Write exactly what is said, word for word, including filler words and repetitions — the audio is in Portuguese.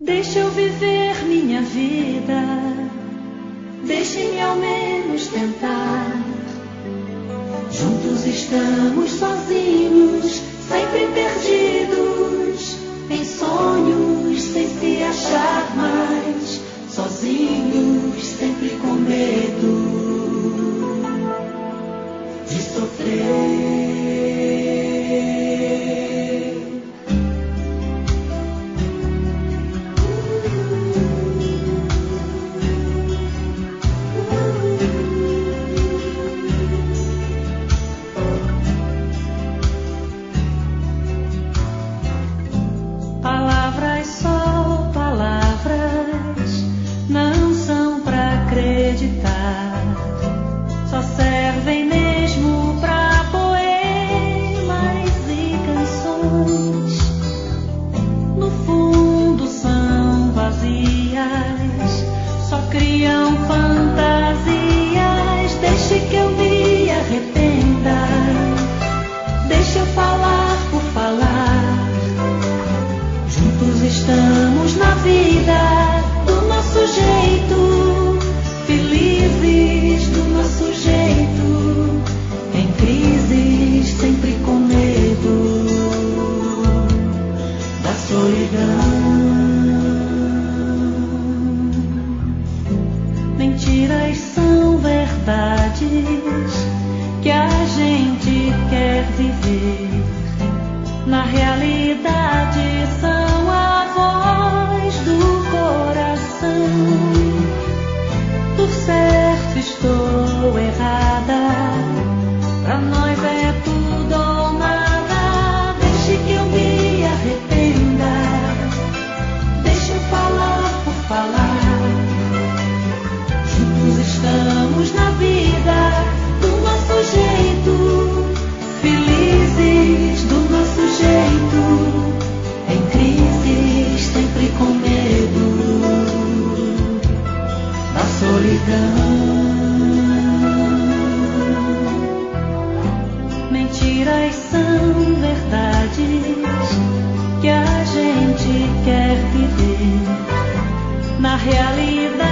Deixa eu viver minha vida, deixe-me ao menos tentar. Juntos estamos sozinhos, sempre perdidos em sonhos, sem se achar mais. Sozinhos, sempre com medo de sofrer. Palavras só palavras não são pra acreditar, só servem mesmo pra poemas e canções. No fundo são vazias, só criam fantasias. Deixe que eu me arrependa, deixa eu falar por falar. Juntos estamos na vida do nosso jeito, felizes do nosso jeito, em crises, sempre com medo da solidão. Mentiras são verdades que a gente quer viver. Na realidade são a voz do coração. Por certo estou errada, pra nós é tudo ou nada. Deixe que eu me arrependa, deixa eu falar por falar. Juntos estamos na vida do nosso jeito, felizes do nosso jeito, em crises, sempre com medo da solidão. Mentiras são verdades que a gente quer viver. Na realidade